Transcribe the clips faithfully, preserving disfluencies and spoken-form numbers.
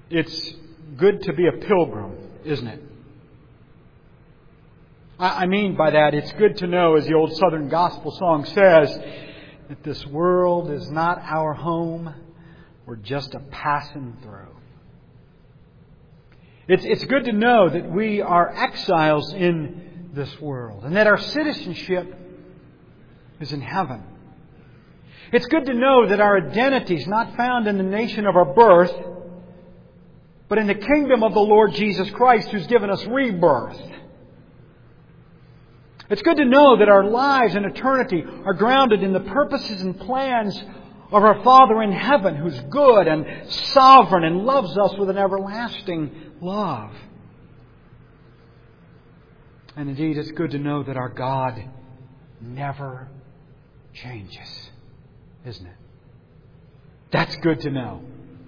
It's good to be a pilgrim, isn't it? I mean by that, it's good to know, as the old Southern gospel song says, that this world is not our home. We're just a passing through. It's, it's good to know that we are exiles in this world and that our citizenship is in heaven. It's good to know that our identity is not found in the nation of our birth, but in the kingdom of the Lord Jesus Christ, who's given us rebirth. It's good to know that our lives in eternity are grounded in the purposes and plans of our Father in heaven, who's good and sovereign and loves us with an everlasting love. And indeed, it's good to know that our God never changes, isn't it? That's good to know.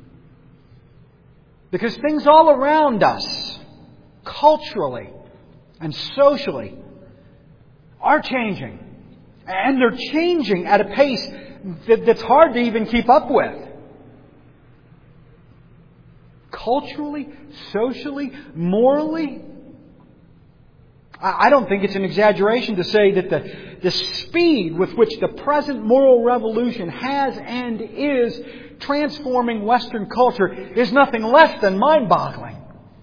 Because things all around us, culturally and socially, are changing. And they're changing at a pace that, that's hard to even keep up with. Culturally, socially, morally. I, I don't think it's an exaggeration to say that the, the speed with which the present moral revolution has and is transforming Western culture is nothing less than mind-boggling.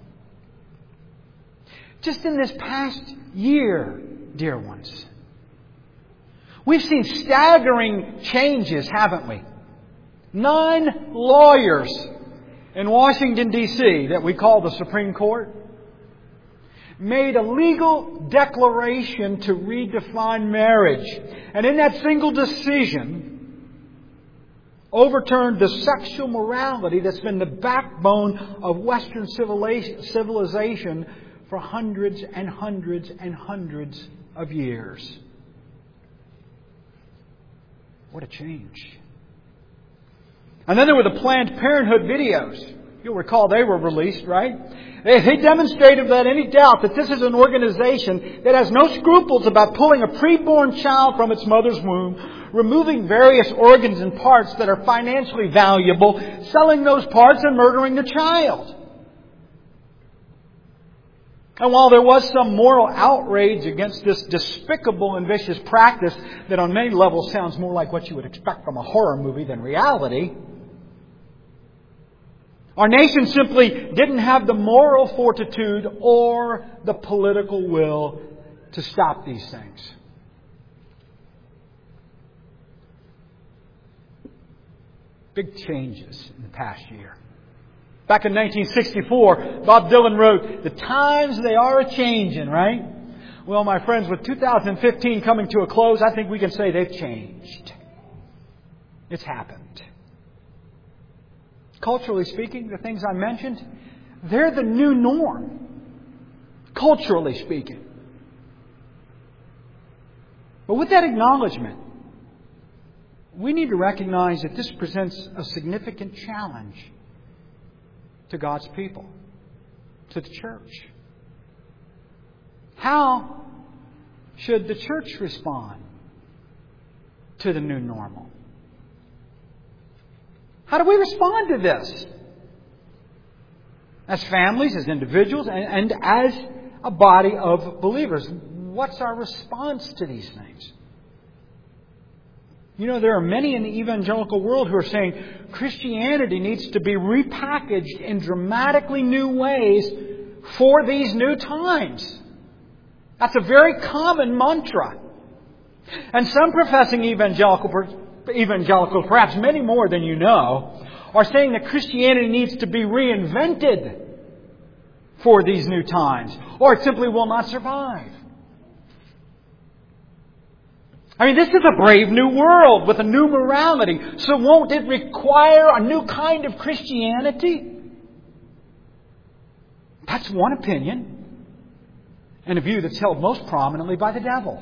Just in this past year, dear ones, we've seen staggering changes, haven't we? Nine lawyers in Washington, D C that we call the Supreme Court made a legal declaration to redefine marriage. And in that single decision, overturned the sexual morality that's been the backbone of Western civilization for hundreds and hundreds and hundreds of years. What a change. And then there were the Planned Parenthood videos. You'll recall they were released, right? They, they demonstrated without any doubt that this is an organization that has no scruples about pulling a preborn child from its mother's womb, removing various organs and parts that are financially valuable, selling those parts and murdering the child. And while there was some moral outrage against this despicable and vicious practice that on many levels sounds more like what you would expect from a horror movie than reality, our nation simply didn't have the moral fortitude or the political will to stop these things. Big changes in the past year. Back in nineteen sixty-four, Bob Dylan wrote, "The times they are a-changin'," right? Well, my friends, with two thousand fifteen coming to a close, I think we can say they've changed. It's happened. Culturally speaking, the things I mentioned, they're the new norm. Culturally speaking. But with that acknowledgement, we need to recognize that this presents a significant challenge to God's people, to the church. How should the church respond to the new normal? How do we respond to this? As families, as individuals, and, and as a body of believers. What's our response to these things? You know, there are many in the evangelical world who are saying Christianity needs to be repackaged in dramatically new ways for these new times. That's a very common mantra. And some professing evangelical, evangelicals, perhaps many more than you know, are saying that Christianity needs to be reinvented for these new times, or it simply will not survive. I mean, this is a brave new world with a new morality. So won't it require a new kind of Christianity? That's one opinion, and a view that's held most prominently by the devil.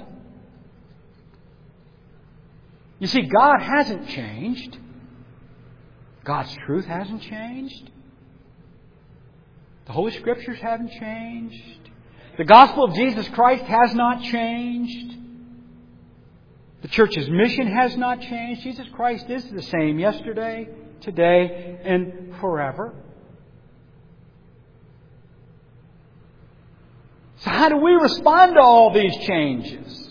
You see, God hasn't changed. God's truth hasn't changed. The Holy Scriptures haven't changed. The gospel of Jesus Christ has not changed. The church's mission has not changed. Jesus Christ is the same yesterday, today, and forever. how do we respond to all these changes?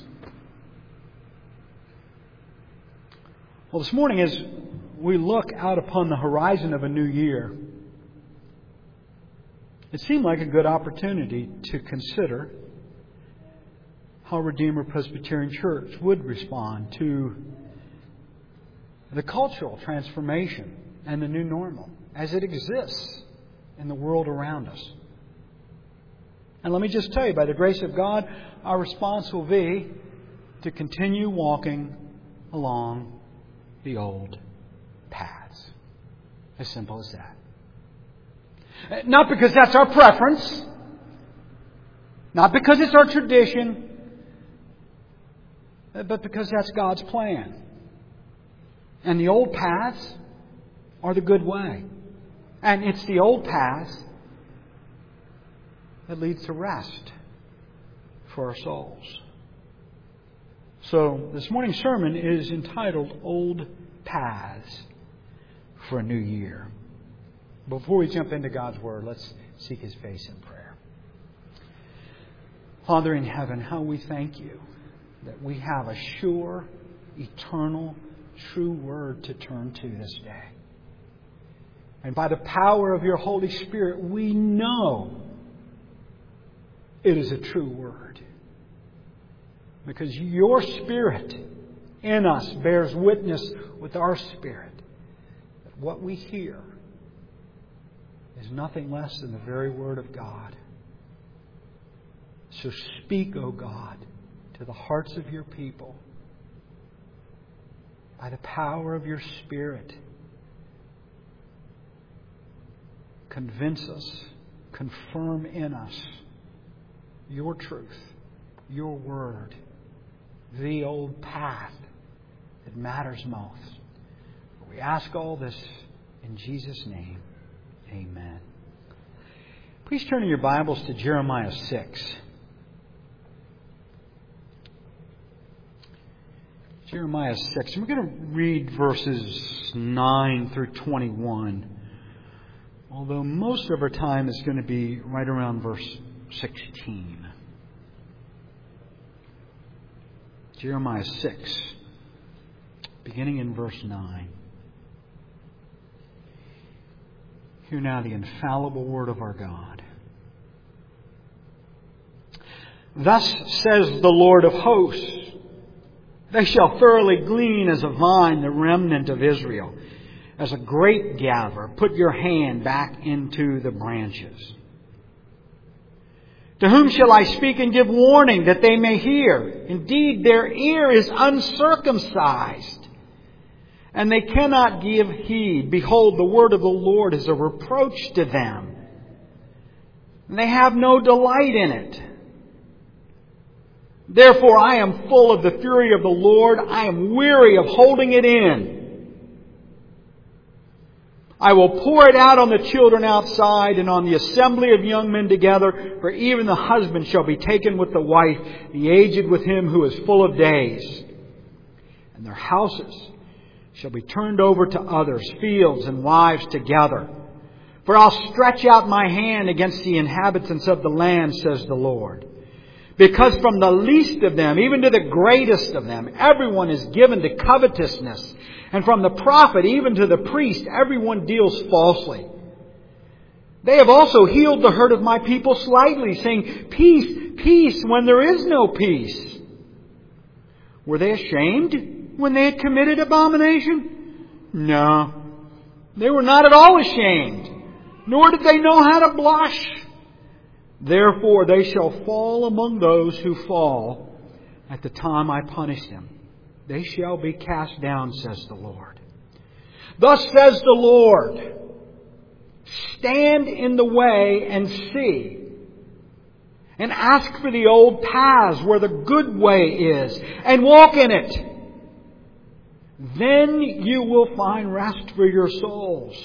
Well, this morning as we look out upon the horizon of a new year, it seemed like a good opportunity to consider how Redeemer Presbyterian Church would respond to the cultural transformation and the new normal as it exists in the world around us. And let me just tell you, by the grace of God, our response will be to continue walking along the old paths. As simple as that. Not because that's our preference, not because it's our tradition, but because that's God's plan. And the old paths are the good way. And it's the old paths that leads to rest for our souls. So this morning's sermon is entitled Old Paths for a New Year. Before we jump into God's Word, let's seek His face in prayer. Father in heaven, how we thank You that we have a sure, eternal, true Word to turn to this day. And by the power of Your Holy Spirit, we know it is a true Word. Because Your Spirit in us bears witness with our spirit that what we hear is nothing less than the very Word of God. So speak, O God, to the hearts of Your people by the power of Your Spirit. Convince us, confirm in us Your truth, Your Word, the old path that matters most. We ask all this in Jesus' name. Amen. Please turn in your Bibles to Jeremiah six. Jeremiah six. And we're going to read verses nine through twenty-one. Although most of our time is going to be right around verse sixteen. Jeremiah six, beginning in verse nine. Hear now the infallible word of our God. Thus says the Lord of hosts, they shall thoroughly glean as a vine the remnant of Israel. As a grape gatherer, put your hand back into the branches. To whom shall I speak and give warning that they may hear? Indeed, their ear is uncircumcised, and they cannot give heed. Behold, the word of the Lord is a reproach to them, and they have no delight in it. Therefore, I am full of the fury of the Lord. I am weary of holding it in. I will pour it out on the children outside and on the assembly of young men together, for even the husband shall be taken with the wife, the aged with him who is full of days. And their houses shall be turned over to others, fields and wives together. For I'll stretch out my hand against the inhabitants of the land, says the Lord. Because from the least of them, even to the greatest of them, everyone is given to covetousness. And from the prophet even to the priest, everyone deals falsely. They have also healed the hurt of my people slightly, saying, peace, peace, when there is no peace. Were they ashamed when they had committed abomination? No, they were not at all ashamed, nor did they know how to blush. Therefore they shall fall among those who fall at the time I punish them. They shall be cast down, says the Lord. Thus says the Lord, stand in the way and see, and ask for the old paths where the good way is, and walk in it. Then you will find rest for your souls.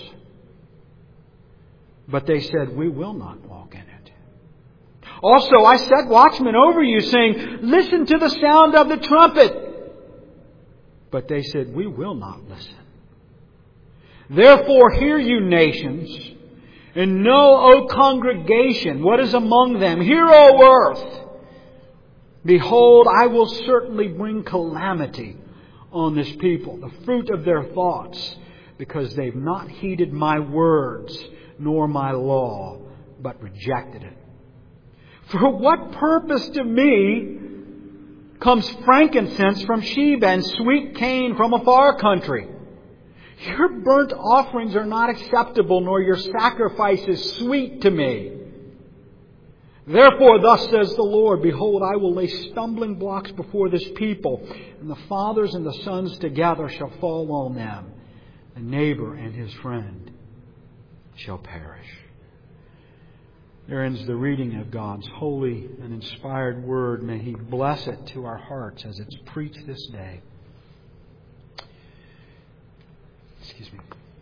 But they said, we will not walk in it. Also I set watchmen over you, saying, listen to the sound of the trumpet. But they said, we will not listen. Therefore hear, you nations, And know, O congregation, what is among them. Hear, O earth. Behold, I will certainly bring calamity on this people, the fruit of their thoughts, because they've not heeded my words nor my law, but rejected it. For what purpose to me comes frankincense from Sheba and sweet cane from a far country? Your burnt offerings are not acceptable, nor your sacrifices sweet to me. Therefore, thus says the Lord, behold, I will lay stumbling blocks before this people, and the fathers and the sons together shall fall on them. The neighbor and his friend shall perish. There ends the reading of God's holy and inspired word. May He bless it to our hearts as it's preached this day. Excuse me.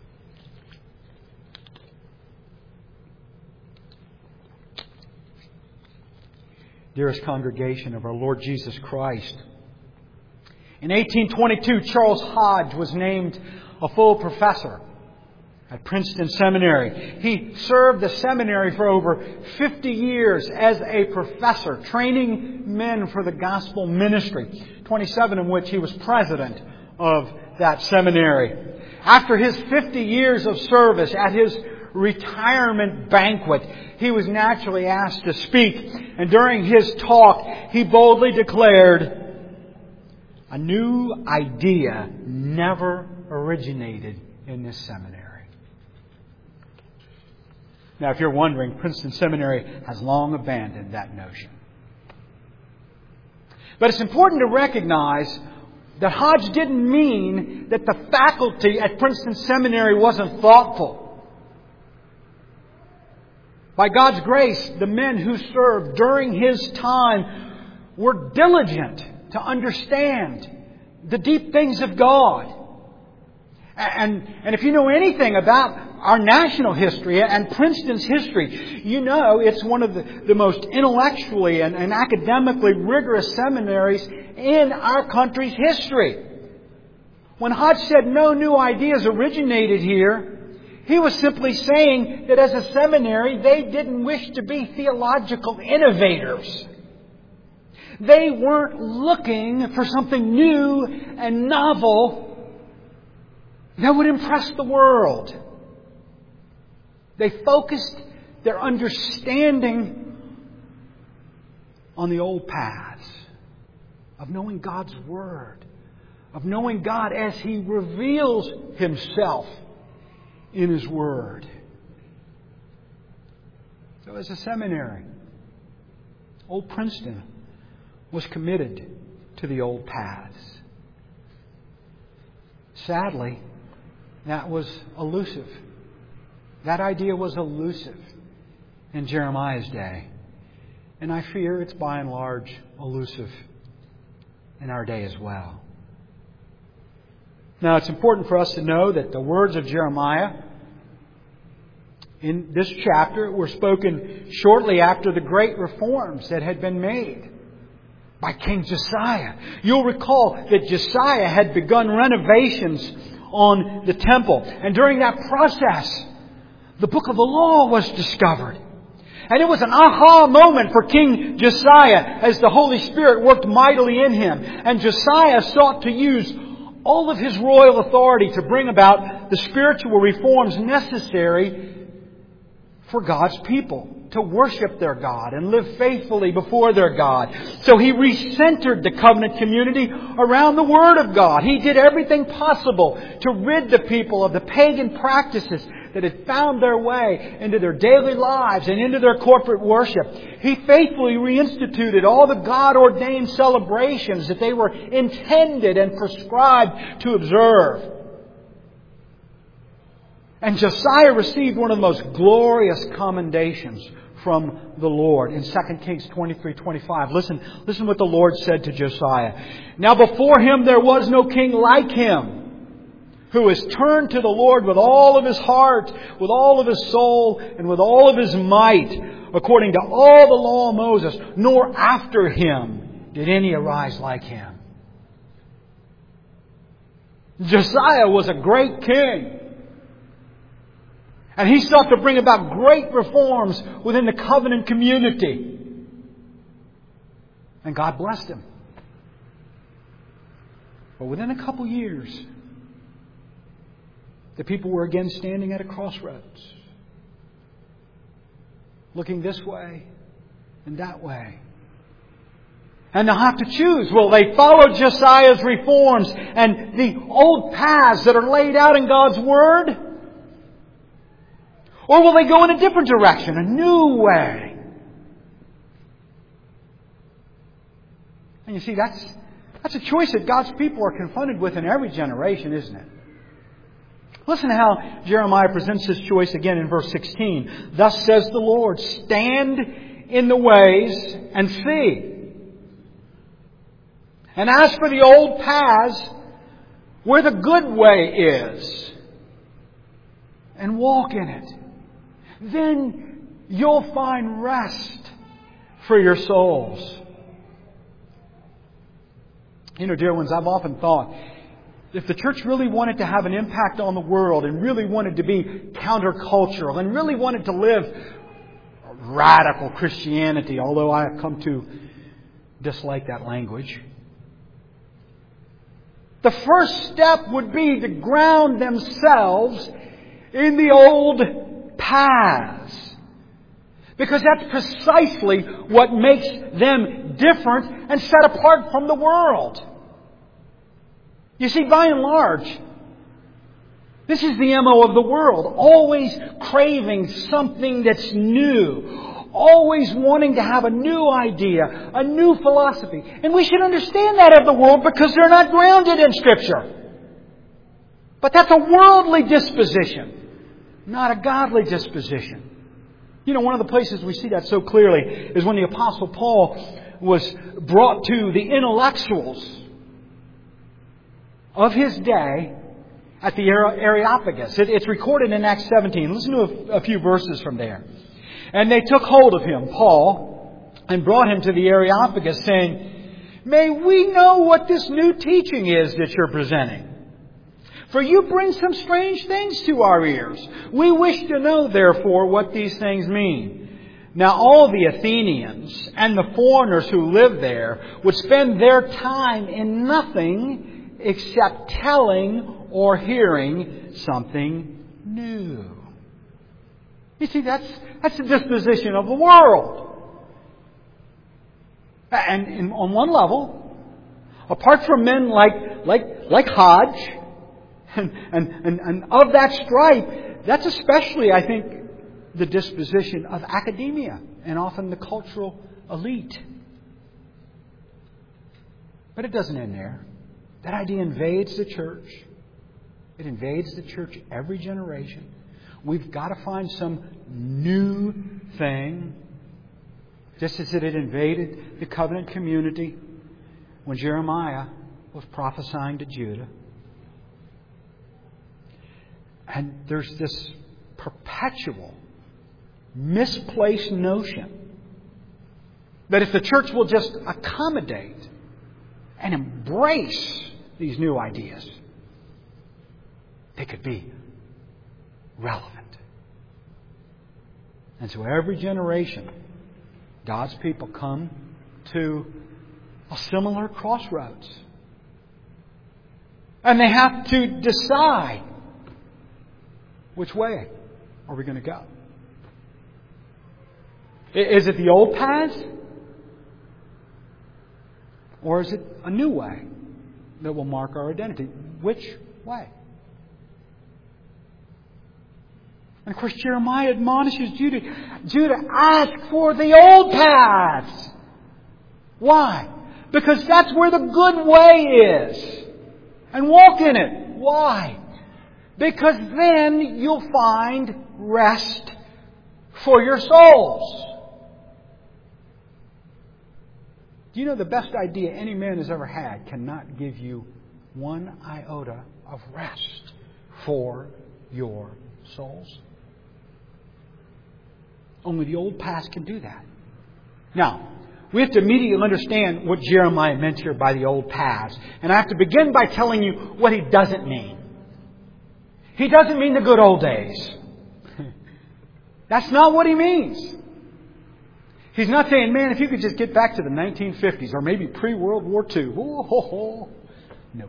Dearest congregation of our Lord Jesus Christ, in eighteen twenty-two, Charles Hodge was named a full professor at Princeton Seminary. He served the seminary for over fifty years as a professor, training men for the gospel ministry, twenty-seven of which he was president of that seminary. After his fifty years of service, at his retirement banquet, he was naturally asked to speak. And during his talk, he boldly declared, "A new idea never originated in this seminary." Now, if you're wondering, Princeton Seminary has long abandoned that notion. But it's important to recognize that Hodge didn't mean that the faculty at Princeton Seminary wasn't thoughtful. By God's grace, the men who served during his time were diligent to understand the deep things of God. And, and if you know anything about our national history and Princeton's history, you know it's one of the, the most intellectually and, and academically rigorous seminaries in our country's history. When Hodge said no new ideas originated here, he was simply saying that as a seminary, they didn't wish to be theological innovators. They weren't looking for something new and novel that would impress the world. They focused their understanding on the old paths of knowing God's Word, of knowing God as He reveals Himself in His Word. So as a seminary, Old Princeton was committed to the old paths. Sadly, that was elusive. That idea was elusive in Jeremiah's day. And I fear it's by and large elusive in our day as well. Now, it's important for us to know that the words of Jeremiah in this chapter were spoken shortly after the great reforms that had been made by King Josiah. You'll recall that Josiah had begun renovations on the temple. And during that process, the book of the law was discovered. And it was an aha moment for King Josiah as the Holy Spirit worked mightily in him. And Josiah sought to use all of his royal authority to bring about the spiritual reforms necessary for God's people to worship their God and live faithfully before their God. So he recentered the covenant community around the Word of God. He did everything possible to rid the people of the pagan practices that had found their way into their daily lives and into their corporate worship. He faithfully reinstituted all the God-ordained celebrations that they were intended and prescribed to observe. And Josiah received one of the most glorious commendations from the Lord in Second Kings twenty-three twenty-five. Listen, listen what the Lord said to Josiah. Now before him there was no king like him, who has turned to the Lord with all of his heart, with all of his soul, and with all of his might, according to all the law of Moses, nor after him did any arise like him. Josiah was a great king. And he sought to bring about great reforms within the covenant community. And God blessed him. But within a couple years, the people were again standing at a crossroads, looking this way and that way. And they'll have to choose. Will they follow Josiah's reforms and the old paths that are laid out in God's Word? Or will they go in a different direction, a new way? And you see, that's, that's a choice that God's people are confronted with in every generation, isn't it? Listen to how Jeremiah presents this choice again in verse sixteen. Thus says the Lord, stand in the ways and see. And as for the old paths, where the good way is, and walk in it, then you'll find rest for your souls. You know, dear ones, I've often thought, if the church really wanted to have an impact on the world and really wanted to be countercultural and really wanted to live radical Christianity, although I have come to dislike that language, the first step would be to ground themselves in the old paths. Because that's precisely what makes them different and set apart from the world. You see, by and large, this is the M O of the world. Always craving something that's new. Always wanting to have a new idea, a new philosophy. And we should understand that of the world because they're not grounded in Scripture. But that's a worldly disposition, not a godly disposition. You know, one of the places we see that so clearly is when the Apostle Paul was brought to the intellectuals of his day at the Areopagus. It, it's recorded in Acts seventeen. Listen to a, a few verses from there. And they took hold of him, Paul, and brought him to the Areopagus, saying, may we know what this new teaching is that you're presenting. For you bring some strange things to our ears. We wish to know, therefore, what these things mean. Now all the Athenians and the foreigners who live there would spend their time in nothing except telling or hearing something new. You see, that's that's the disposition of the world. And in, on one level, apart from men like like like Hodge and, and, and, and of that stripe, that's especially, I think, the disposition of academia and often the cultural elite. But it doesn't end there. That idea invades the church. It invades the church every generation. We've got to find some new thing. Just as it had invaded the covenant community when Jeremiah was prophesying to Judah. And there's this perpetual, misplaced notion that if the church will just accommodate and embrace these new ideas, they could be relevant. And so every generation, God's people come to a similar crossroads. And they have to decide, which way are we going to go? Is it the old path? Or is it a new way that will mark our identity? Which way? And of course, Jeremiah admonishes Judah, Judah, ask for the old paths. Why? Because that's where the good way is. And walk in it. Why? Because then you'll find rest for your souls. Do you know the best idea any man has ever had cannot give you one iota of rest for your souls? Only the old past can do that. Now, we have to immediately understand what Jeremiah meant here by the old past. And I have to begin by telling you what he doesn't mean. He doesn't mean the good old days. That's not what He means. He's not saying, man, if you could just get back to the nineteen fifties or maybe pre-World War Two. Whoa, ho, ho. No.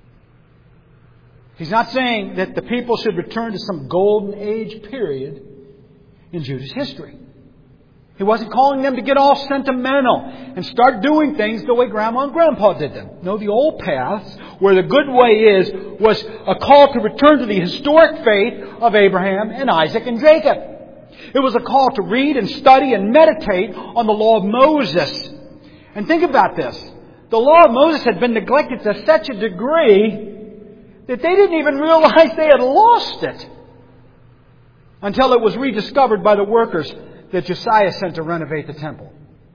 He's not saying that the people should return to some golden age period in Judah's history. He wasn't calling them to get all sentimental and start doing things the way Grandma and Grandpa did them. No, the old paths, where the good way is, was a call to return to the historic faith of Abraham and Isaac and Jacob. It was a call to read and study and meditate on the law of Moses. And think about this. The law of Moses had been neglected to such a degree that they didn't even realize they had lost it until it was rediscovered by the workers that Josiah sent to renovate the temple.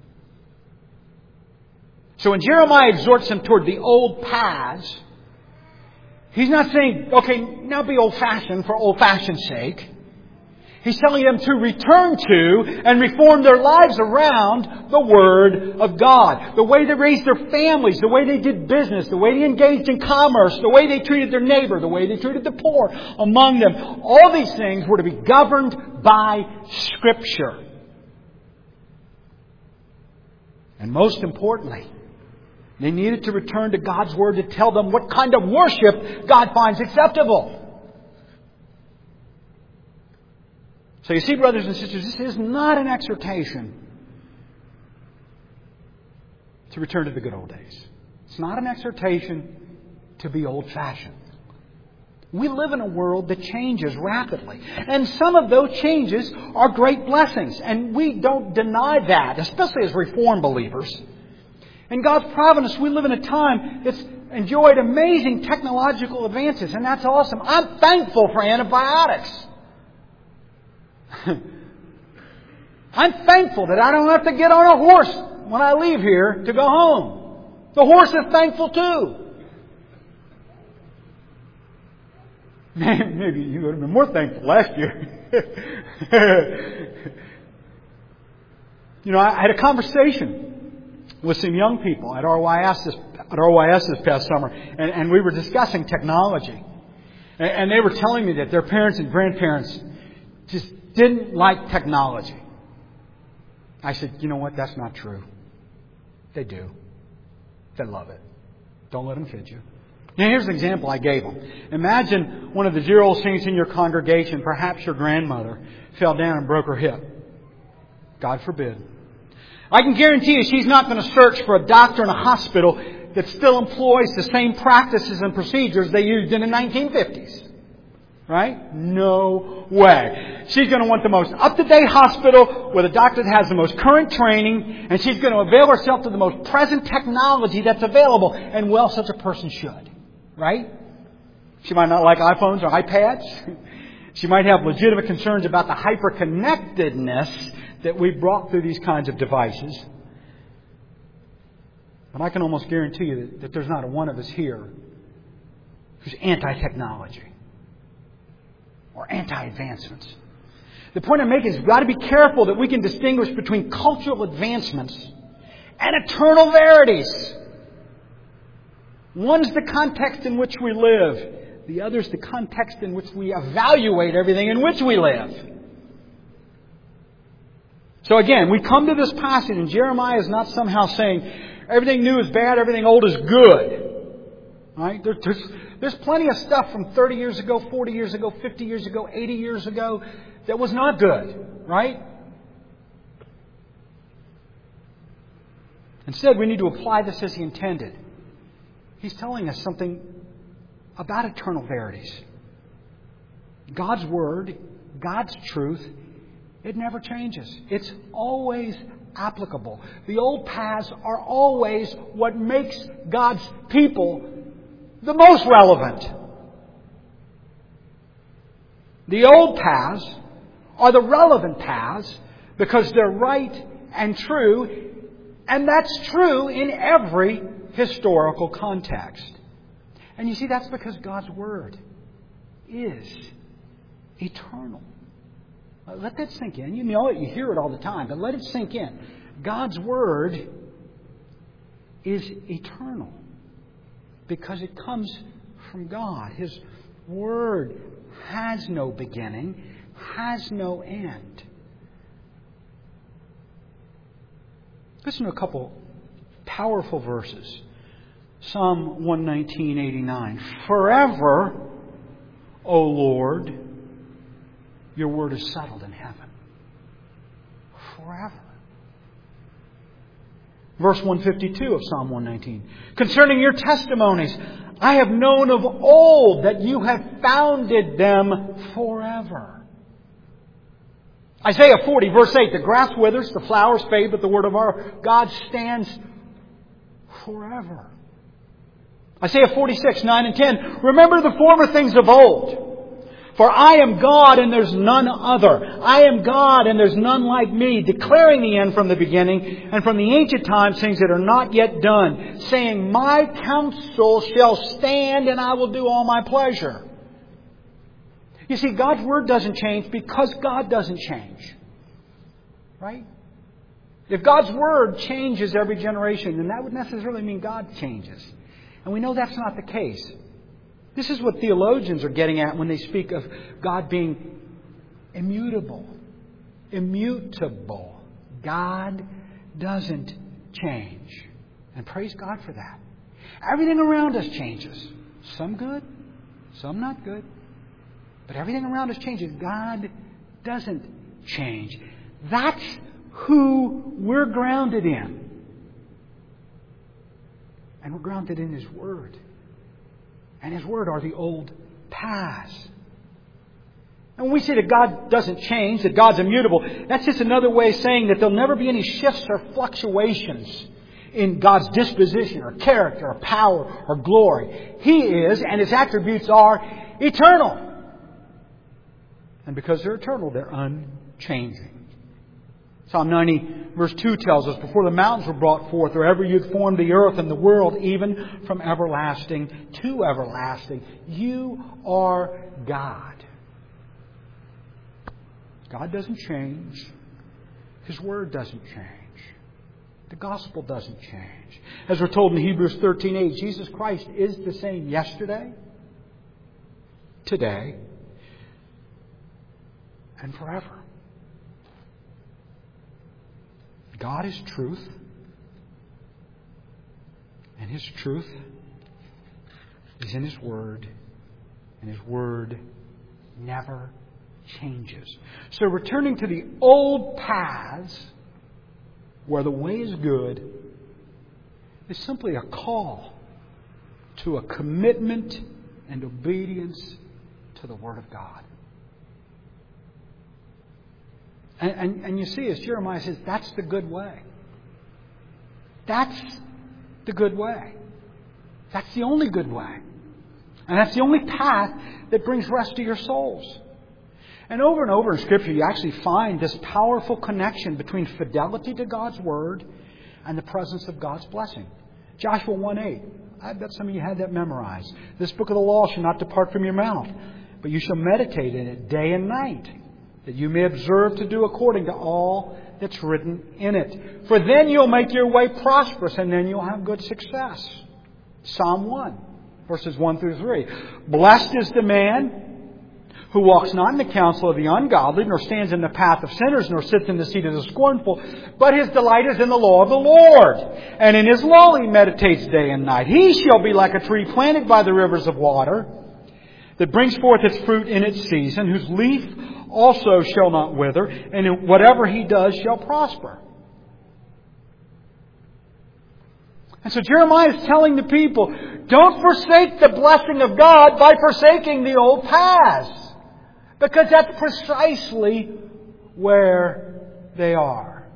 So when Jeremiah exhorts them toward the old paths, he's not saying, okay, now be old-fashioned for old-fashioned's sake. He's telling them to return to and reform their lives around the Word of God. The way they raised their families, the way they did business, the way they engaged in commerce, the way they treated their neighbor, the way they treated the poor among them. All these things were to be governed by Scripture. And most importantly, they needed to return to God's Word to tell them what kind of worship God finds acceptable. So you see, brothers and sisters, this is not an exhortation to return to the good old days. It's not an exhortation to be old-fashioned. We live in a world that changes rapidly. And some of those changes are great blessings. And we don't deny that, especially as Reformed believers. In God's providence, we live in a time that's enjoyed amazing technological advances. And that's awesome. I'm thankful for antibiotics. I'm thankful that I don't have to get on a horse when I leave here to go home. The horse is thankful too. Maybe you would have been more thankful last year. You know, I had a conversation with some young people at R Y S this, at R Y S this past summer, and, and we were discussing technology. And, and they were telling me that their parents and grandparents just didn't like technology. I said, you know what? That's not true. They do. They love it. Don't let them kid you. Now, here's an example I gave them. Imagine one of the dear old saints in your congregation, perhaps your grandmother, fell down and broke her hip. God forbid. I can guarantee you she's not going to search for a doctor in a hospital that still employs the same practices and procedures they used in the nineteen fifties. Right? No way. She's going to want the most up-to-date hospital where the doctor has the most current training, and she's going to avail herself to the most present technology that's available. And well, such a person should. Right? She might not like iPhones or iPads. She might have legitimate concerns about the hyper-connectedness that we've brought through these kinds of devices. But I can almost guarantee you that, that there's not a one of us here who's anti-technology or anti-advancements. The point I'm making is we've got to be careful that we can distinguish between cultural advancements and eternal verities. One's the context in which we live. The other's the context in which we evaluate everything in which we live. So again, we come to this passage and Jeremiah is not somehow saying everything new is bad, everything old is good. Right? There, there's, there's plenty of stuff from thirty years ago, forty years ago, fifty years ago, eighty years ago that was not good. Right? Instead, we need to apply this as He intended. He's telling us something about eternal verities. God's Word, God's truth, it never changes. It's always applicable. The old paths are always what makes God's people the most relevant. The old paths are the relevant paths because they're right and true, and that's true in every historical context. And you see, that's because God's Word is eternal. Let that sink in. You know it, you hear it all the time, but let it sink in. God's Word is eternal because it comes from God. His Word has no beginning, has no end. Listen to a couple powerful verses. Psalm one nineteen, eighty-nine. Forever, O Lord, your word is settled in heaven. Forever. Verse one fifty-two of Psalm one nineteen. Concerning your testimonies, I have known of old that you have founded them forever. Isaiah forty, verse eight. The grass withers, the flowers fade, but the word of our God stands forever. Isaiah forty-six, nine and ten. Remember the former things of old. For I am God and there's none other. I am God and there's none like me, declaring the end from the beginning and from the ancient times things that are not yet done, saying, my counsel shall stand and I will do all my pleasure. You see, God's Word doesn't change because God doesn't change. Right? If God's Word changes every generation, then that would necessarily mean God changes. And we know that's not the case. This is what theologians are getting at when they speak of God being immutable, immutable. God doesn't change. And praise God for that. Everything around us changes. Some good, some not good. But everything around us changes. God doesn't change. That's who we're grounded in. And we're grounded in His Word. And His Word are the old paths. And when we say that God doesn't change, that God's immutable, that's just another way of saying that there'll never be any shifts or fluctuations in God's disposition or character or power or glory. He is, and His attributes are eternal. And because they're eternal, they're unchanging. Psalm ninety verse two tells us, before the mountains were brought forth, or ever you formed the earth and the world, even from everlasting to everlasting, you are God. God doesn't change. His Word doesn't change. The gospel doesn't change. As we're told in Hebrews thirteen eight, Jesus Christ is the same yesterday, today, and forever. God is truth. And His truth is in His Word. And His Word never changes. So returning to the old paths, where the way is good, is simply a call to a commitment and obedience to the Word of God. And, and, and you see, as Jeremiah says, that's the good way. That's the good way. That's the only good way. And that's the only path that brings rest to your souls. And over and over in Scripture, you actually find this powerful connection between fidelity to God's Word and the presence of God's blessing. Joshua one eight. I bet some of you had that memorized. This book of the law shall not depart from your mouth, but you shall meditate in it day and night, that you may observe to do according to all that's written in it. For then you'll make your way prosperous, and then you'll have good success. Psalm one, verses one through three. Blessed is the man who walks not in the counsel of the ungodly, nor stands in the path of sinners, nor sits in the seat of the scornful, but his delight is in the law of the Lord. And in His law he meditates day and night. He shall be like a tree planted by the rivers of water, that brings forth its fruit in its season, whose leaf also shall not wither, and whatever he does shall prosper. And so Jeremiah is telling the people, don't forsake the blessing of God by forsaking the old paths. Because that's precisely where they are.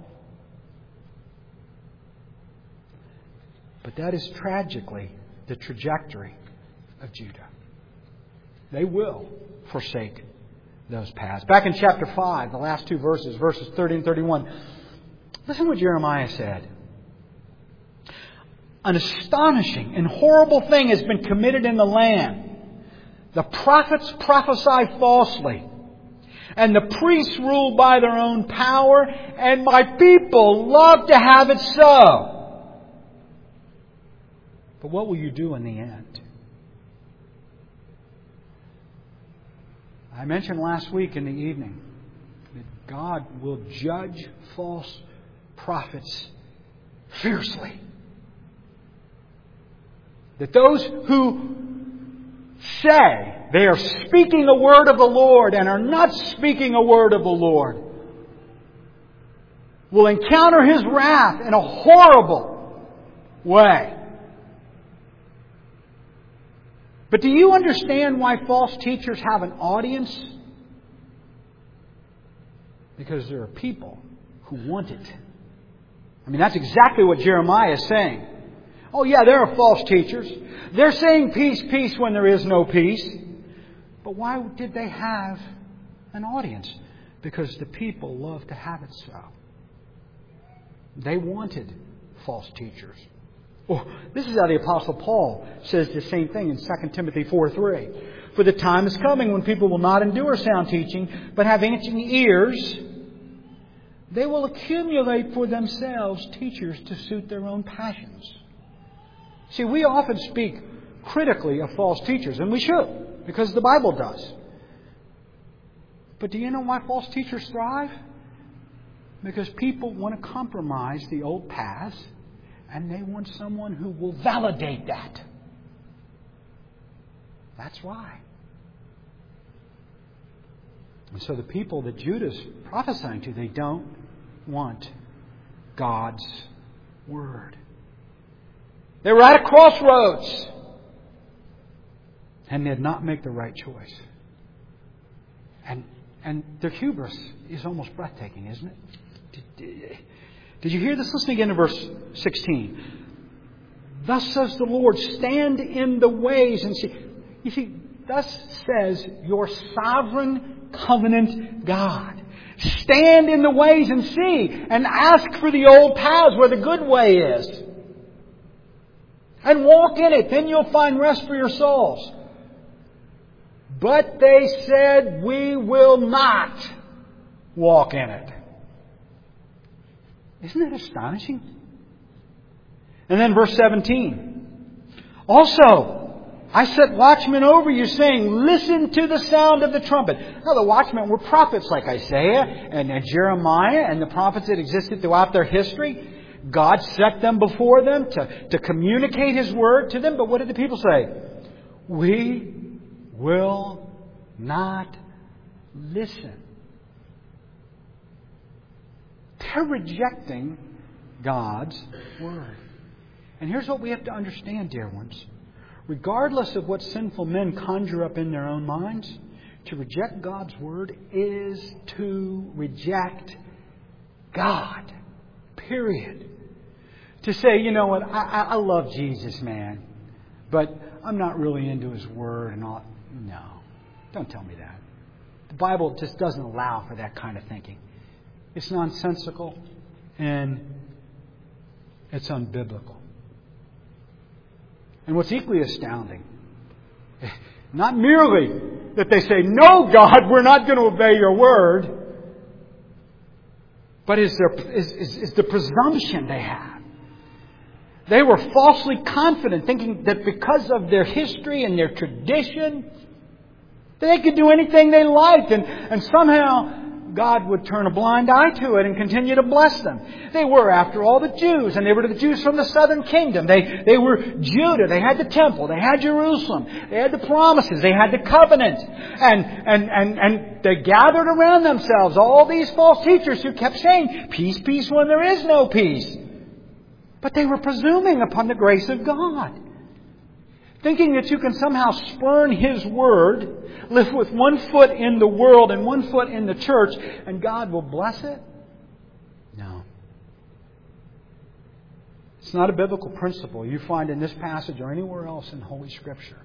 But that is tragically the trajectory of Judah. They will forsake those paths. Back in chapter five, the last two verses, verses thirty and thirty-one, listen to what Jeremiah said. An astonishing and horrible thing has been committed in the land. The prophets prophesy falsely, and the priests rule by their own power, and my people love to have it so. But what will you do in the end? I mentioned last week in the evening that God will judge false prophets fiercely. That those who say they are speaking a word of the Lord and are not speaking a word of the Lord will encounter His wrath in a horrible way. But do you understand why false teachers have an audience? Because there are people who want it. I mean, that's exactly what Jeremiah is saying. Oh yeah, there are false teachers. They're saying peace, peace when there is no peace. But why did they have an audience? Because the people love to have it so. They wanted false teachers. Oh, this is how the Apostle Paul says the same thing in Second Timothy four three. For the time is coming when people will not endure sound teaching, but have itching ears. They will accumulate for themselves teachers to suit their own passions. See, we often speak critically of false teachers, and we should, because the Bible does. But do you know why false teachers thrive? Because people want to compromise the old paths, and they want someone who will validate that. That's why. And so the people that Judah's prophesying to, they don't want God's Word. They were at a crossroads. And they did not make the right choice. And and their hubris is almost breathtaking, isn't it? Did, did you hear this? Listen again to verse sixteen. Thus says the Lord, stand in the ways and see. You see, thus says your sovereign covenant God. Stand in the ways and see, and ask for the old paths where the good way is. And walk in it. Then you'll find rest for your souls. But they said, we will not walk in it. Isn't that astonishing? And then verse seventeen. Also, I set watchmen over you, saying, listen to the sound of the trumpet. Now, the watchmen were prophets like Isaiah and, and Jeremiah and the prophets that existed throughout their history. God set them before them to, to communicate His Word to them. But what did the people say? We will not listen. They're rejecting God's Word. And here's what we have to understand, dear ones. Regardless of what sinful men conjure up in their own minds, to reject God's Word is to reject God. Period. To say, you know what, I, I love Jesus, man, but I'm not really into His Word and all. No. Don't tell me that. The Bible just doesn't allow for that kind of thinking. It's nonsensical and it's unbiblical. And what's equally astounding, not merely that they say, no, God, we're not going to obey your word, but is, there, is, is, is the presumption they have. They were falsely confident, thinking that because of their history and their tradition, they could do anything they liked, and, and somehow God would turn a blind eye to it and continue to bless them. They were, after all, the Jews, and they were the Jews from the southern kingdom. They, they were Judah. They had the temple. They had Jerusalem. They had the promises. They had the covenant. And, and, and, and they gathered around themselves all these false teachers who kept saying, peace, peace when there is no peace. But they were presuming upon the grace of God. Thinking that you can somehow spurn His Word, live with one foot in the world and one foot in the church, and God will bless it? No. It's not a biblical principle you find in this passage or anywhere else in Holy Scripture.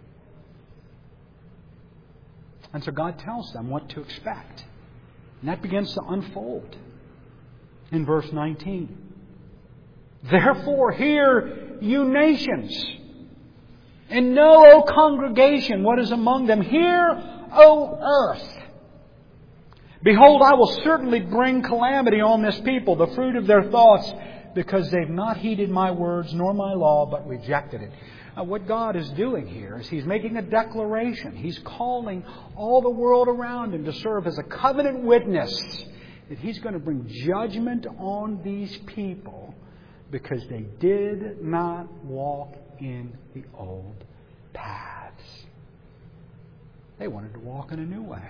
And so God tells them what to expect. And that begins to unfold in verse nineteen. Therefore, hear, you nations, and know, O congregation, what is among them. Hear, O earth. Behold, I will certainly bring calamity on this people, the fruit of their thoughts, because they've not heeded my words nor my law, but rejected it. Now, what God is doing here is He's making a declaration. He's calling all the world around Him to serve as a covenant witness that He's going to bring judgment on these people because they did not walk in the old paths. They wanted to walk in a new way.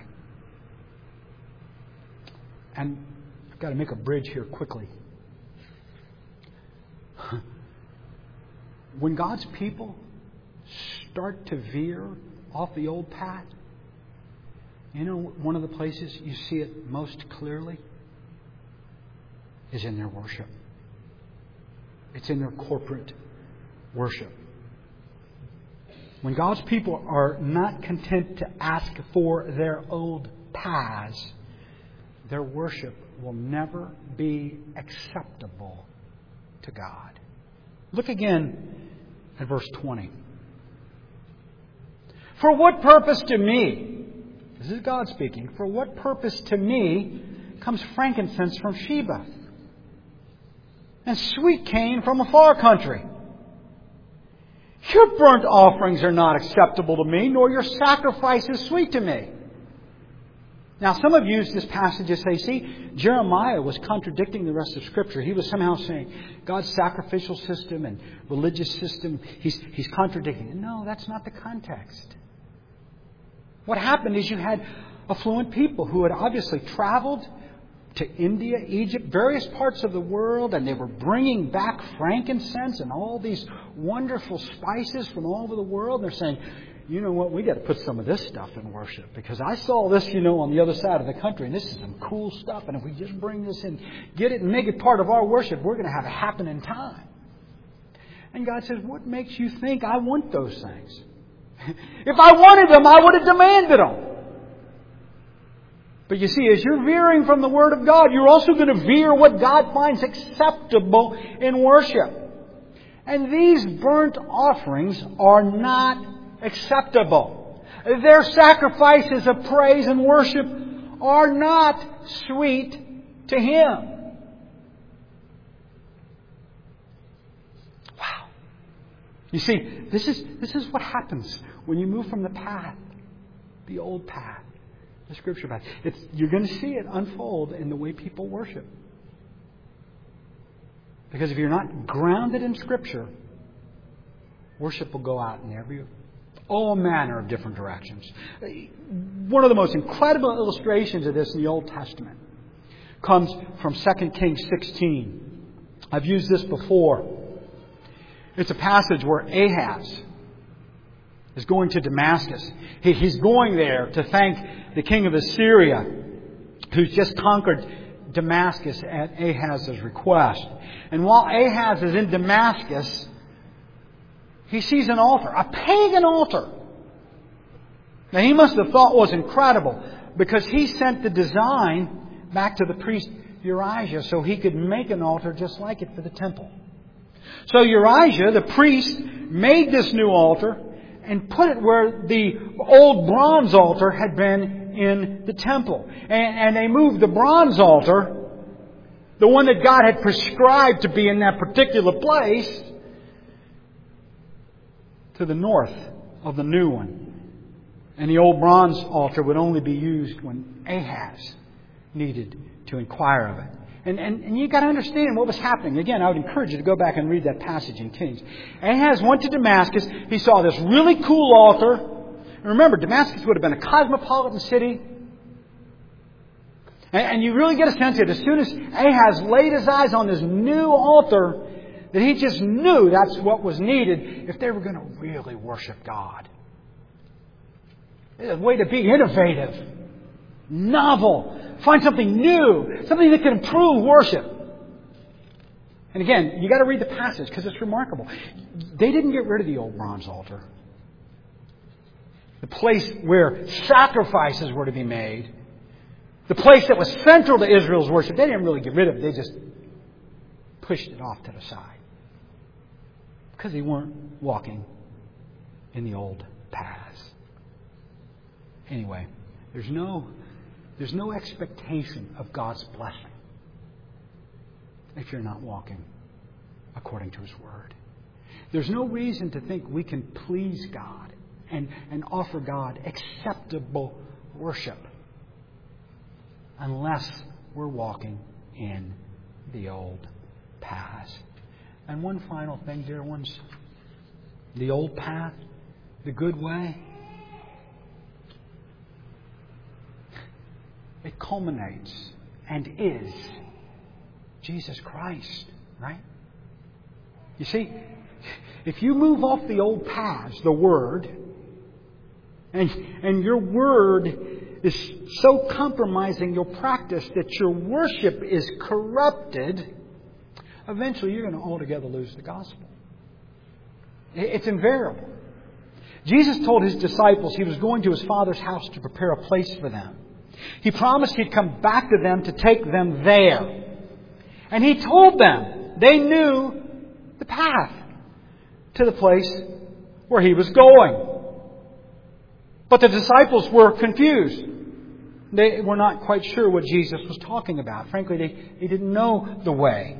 And I've got to make a bridge here quickly. When God's people start to veer off the old path, you know, one of the places you see it most clearly is in their worship. It's in their corporate worship. When God's people are not content to ask for their old paths, their worship will never be acceptable to God. Look again at verse twenty. For what purpose to me, this is God speaking, for what purpose to me comes frankincense from Sheba and sweet cane from a far country? Your burnt offerings are not acceptable to me, nor your sacrifices sweet to me. Now, some have used this passage to say, see, Jeremiah was contradicting the rest of Scripture. He was somehow saying God's sacrificial system and religious system, he's, he's contradicting it. No, that's not the context. What happened is you had affluent people who had obviously traveled to India, Egypt, various parts of the world, and they were bringing back frankincense and all these wonderful spices from all over the world. And they're saying, you know what, we got to put some of this stuff in worship, because I saw this, you know, on the other side of the country, and this is some cool stuff, and if we just bring this in, get it and make it part of our worship, we're going to have a happening time. And God says, what makes you think I want those things? If I wanted them, I would have demanded them. But you see, as you're veering from the Word of God, you're also going to veer what God finds acceptable in worship. And these burnt offerings are not acceptable. Their sacrifices of praise and worship are not sweet to Him. Wow. You see, this is, this is what happens when you move from the path, the old path, the Scripture path. It's, you're going to see it unfold in the way people worship. Because if you're not grounded in Scripture, worship will go out in every all manner of different directions. One of the most incredible illustrations of this in the Old Testament comes from Second Kings sixteen. I've used this before. It's a passage where Ahaz is going to Damascus. He, he's going there to thank the king of Assyria, who's just conquered Damascus at Ahaz's request. And while Ahaz is in Damascus, he sees an altar, a pagan altar. Now he must have thought was incredible, because he sent the design back to the priest Uriah so he could make an altar just like it for the temple. So Uriah, the priest, made this new altar and put it where the old bronze altar had been in the temple. And, and they moved the bronze altar, the one that God had prescribed to be in that particular place, to the north of the new one. And the old bronze altar would only be used when Ahaz needed to inquire of it. And, and, and you've got to understand what was happening. Again, I would encourage you to go back and read that passage in Kings. Ahaz went to Damascus. He saw this really cool altar. And remember, Damascus would have been a cosmopolitan city. And, and you really get a sense that as soon as Ahaz laid his eyes on this new altar, that he just knew that's what was needed if they were going to really worship God. It's a way to be innovative, novel, find something new, something that can improve worship. And again, you got to read the passage because it's remarkable. They didn't get rid of the old bronze altar. The place where sacrifices were to be made, the place that was central to Israel's worship, they didn't really get rid of it. They just pushed it off to the side. Because they weren't walking in the old paths. Anyway, there's no, there's no expectation of God's blessing if you're not walking according to His Word. There's no reason to think we can please God and, and offer God acceptable worship unless we're walking in the old paths. And one final thing, dear ones. The old path, the good way, it culminates and is Jesus Christ, right? You see, if you move off the old paths, the Word, and, and your Word is so compromising your practice that your worship is corrupted, eventually you're going to altogether lose the gospel. It's invariable. Jesus told His disciples He was going to His Father's house to prepare a place for them. He promised He'd come back to them to take them there. And He told them they knew the path to the place where He was going. But the disciples were confused. They were not quite sure what Jesus was talking about. Frankly, they, they didn't know the way.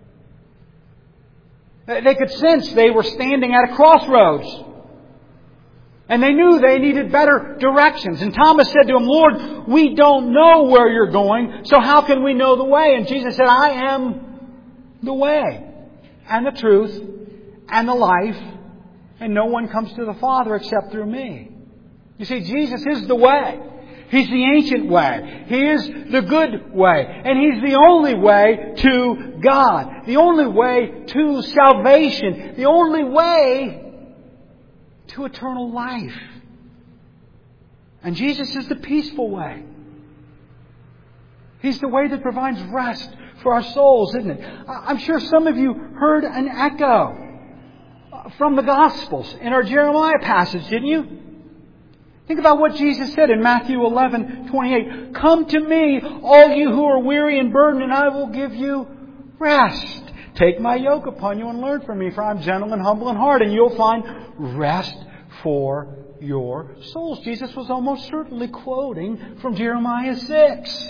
They could sense they were standing at a crossroads. And they knew they needed better directions. And Thomas said to Him, Lord, we don't know where You're going, so how can we know the way? And Jesus said, I am the way and the truth and the life, and no one comes to the Father except through Me. You see, Jesus is the way. He's the ancient way. He is the good way. And He's the only way to God. The only way to salvation. The only way to eternal life. And Jesus is the peaceful way. He's the way that provides rest for our souls, isn't it? I'm sure some of you heard an echo from the Gospels in our Jeremiah passage, didn't you? Think about what Jesus said in Matthew eleven twenty-eight. Come to Me, all you who are weary and burdened, and I will give you rest. Take My yoke upon you and learn from Me, for I'm gentle and humble in heart, and you'll find rest for your souls. Jesus was almost certainly quoting from Jeremiah six.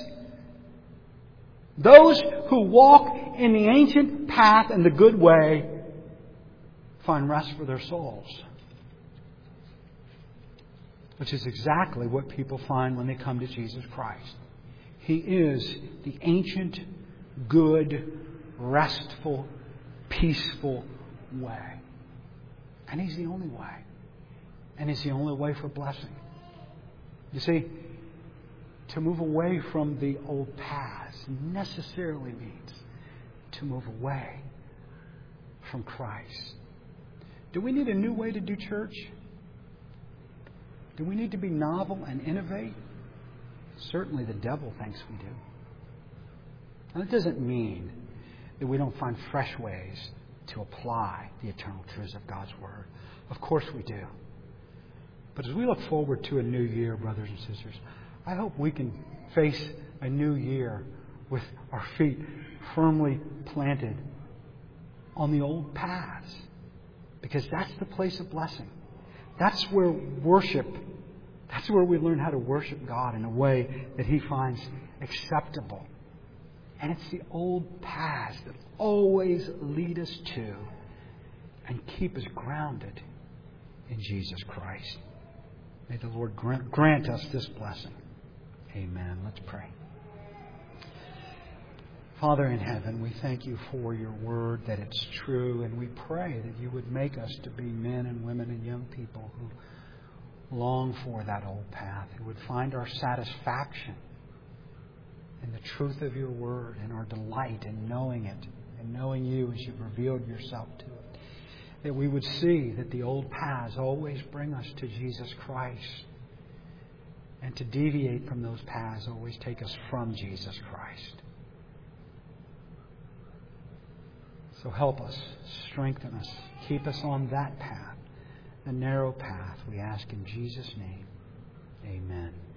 Those who walk in the ancient path and the good way find rest for their souls. Which is exactly what people find when they come to Jesus Christ. He is the ancient, good, restful, peaceful way. And He's the only way. And He's the only way for blessing. You see, to move away from the old paths necessarily means to move away from Christ. Do we need a new way to do church? Do we need to be novel and innovate? Certainly the devil thinks we do. And that doesn't mean that we don't find fresh ways to apply the eternal truths of God's Word. Of course we do. But as we look forward to a new year, brothers and sisters, I hope we can face a new year with our feet firmly planted on the old paths. Because that's the place of blessing. That's where worship, that's where we learn how to worship God in a way that He finds acceptable. And it's the old paths that always lead us to and keep us grounded in Jesus Christ. May the Lord grant, grant us this blessing. Amen. Let's pray. Father in heaven, we thank You for Your Word, that it's true, and we pray that You would make us to be men and women and young people who long for that old path, who would find our satisfaction in the truth of Your Word and our delight in knowing it and knowing You as You've revealed Yourself to it. That we would see that the old paths always bring us to Jesus Christ, and to deviate from those paths always take us from Jesus Christ. So help us, strengthen us, keep us on that path, the narrow path, we ask in Jesus' name. Amen.